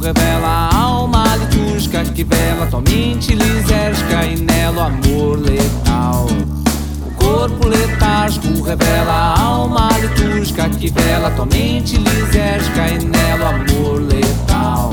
revela a alma litúrgica que vela tua mente lisérgica e nela o amor letal. O corpo letárgico revela a alma litúrgica que vela tua mente lisérgica e nela o amor letal.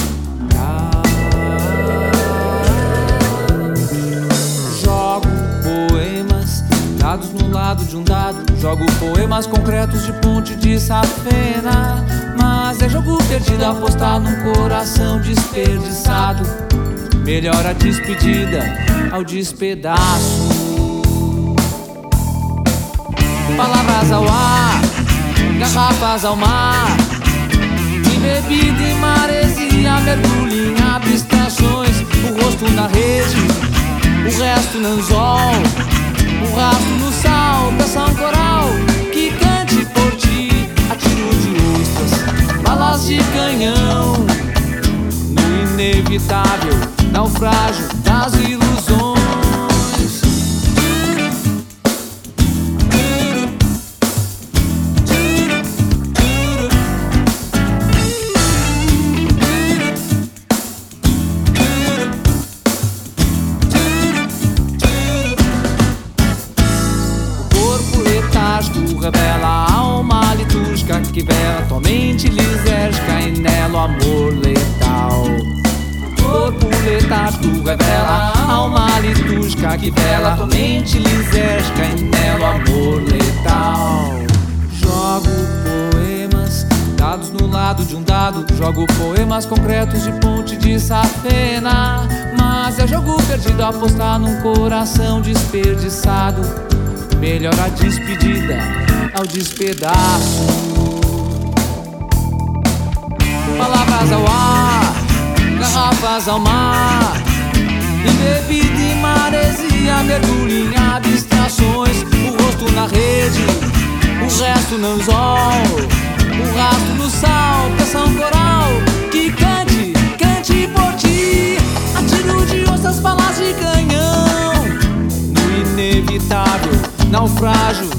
Jogo poemas dados no lado de um dado, jogo poemas concretos de ponte de safena. Mas é jogo perdido apostar num coração desperdiçado. Melhor a despedida ao despedaço. Palavras ao ar, garrafas ao mar, e bebida e maresia mergulha em abstrações. O rosto na rede, o resto no anzol, o rastro no sal, canção coral que cante por ti a tiro de ostras, balas de canhão, no inevitável naufrágio das ilusões. Revela a alma litúrgica que vela tua mente lisérgica e nela o amor letal. O corpo letárgico revela a alma litúrgica que vela tua mente lisérgica e nela o amor letal. Jogo poemas dados no lado de um dado, jogo poemas concretos de ponte de safena. Mas é jogo perdido apostar num coração desperdiçado. Melhor a despedida ao despedaço. Palavras ao ar, garrafas ao mar, e bebida e maresia mergulha em abstrações. O rosto na rede, o resto no anzol, o rastro no sal, canção coral que cante, cante por ti a tiro de ostras, balas de canhão, no inevitável naufrágio